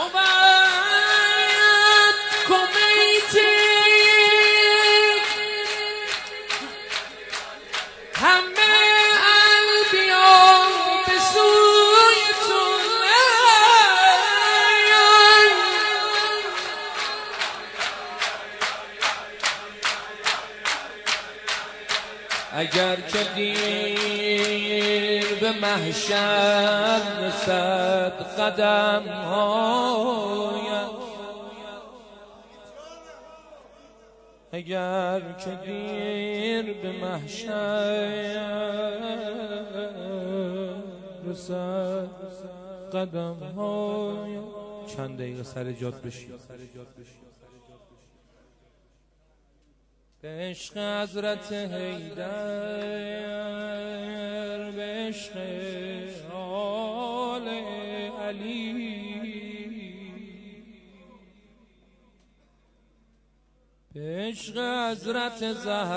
اگر که دیر به محشر رسد قدم هایت، اگر که دیر به محشر رسد قدم هایت. چند دقیقه سر جات بشید. به عشق حضرت حیدر، به عشق آل علی، به عشق حضرت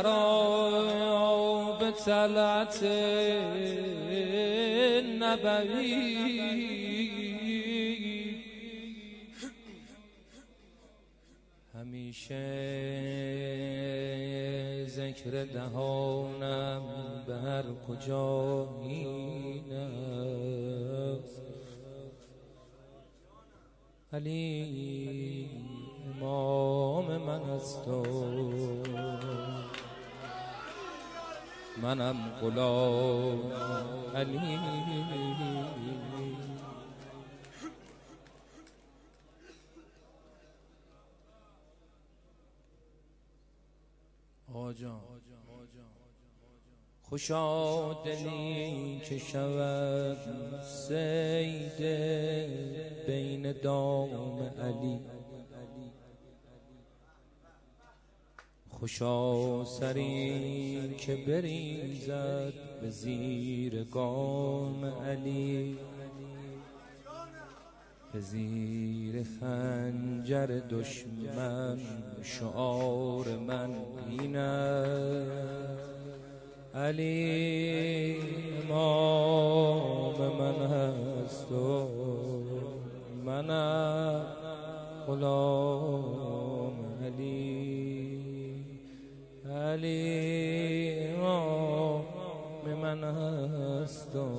زهرا، به طلعت نبوی، همیشه ذکر دهانم به هر کجا این است. علی امام من است و منم غلام علی. آجان خوشا دلی که شود صید بین دام علی، خوشا سری که بریزد به زیر گام علی، به زیر خنجر دشمن شعار من این است. علی امام من هست و منم غلام علی. علی امام من هست و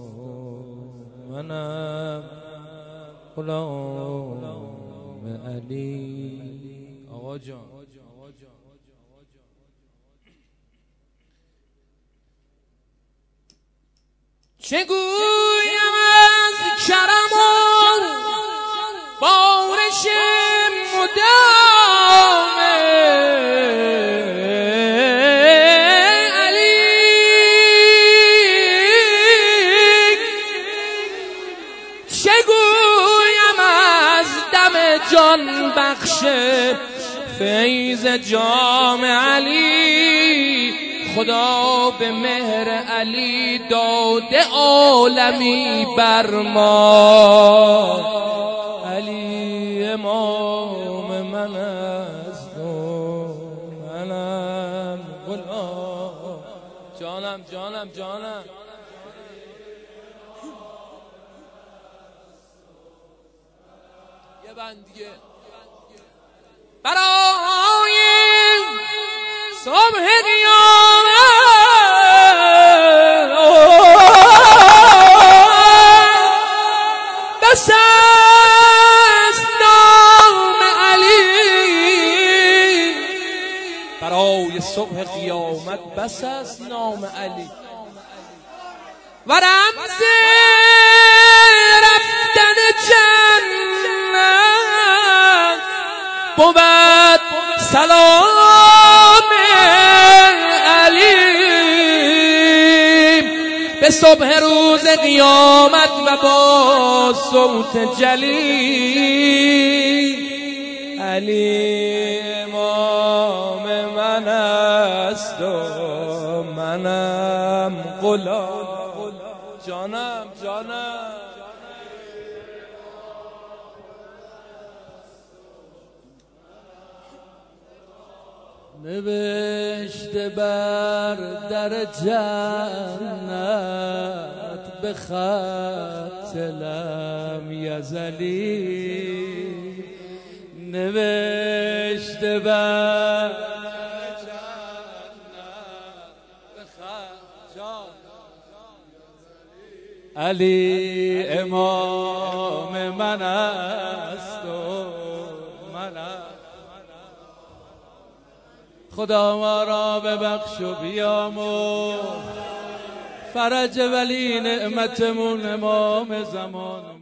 منم غلام علی. آقا جان چه گویم از کرم و بارش مدام علی، چه گویم از دم جان بخش فیض جام علی. خدا به مهر علی داده عالمی بر ما. علی امام من است و منم غلام. جانم جانم جانم. یه بند دیگه برای صبح بس است نام علی، برای صبح قیامت بس است نام علی. و رمز رفتن جنت بود سلام علی. به صبح روز قیامت و با صوت جلی، علی امام من است و منم غلام. جانم جانم. نوشته بر در جنت به خط خط لم یزلی نوشته بر علی امام من است و من خدا ما را ببخش و بیامرز فرج ولی نعمتمون امام زمان